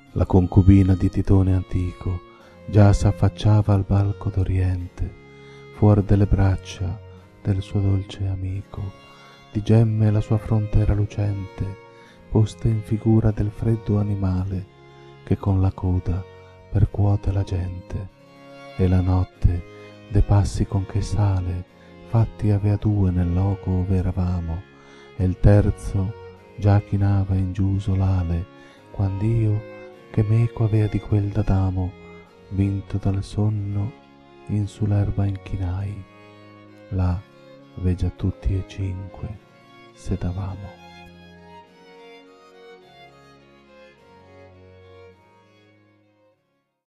La concubina di Titone antico già s'affacciava al balco d'Oriente, fuor delle braccia del suo dolce amico, di gemme la sua fronte era lucente, posta in figura del freddo animale che con la coda percuote la gente. E la notte de passi con che sale fatti avea due nel loco ove eravamo, e il terzo già chinava in giuso l'ale, quand'io che meco avea di quel d'Adamo, vinto dal sonno in su l'erba inchinai, là ve già tutti e cinque sedavamo.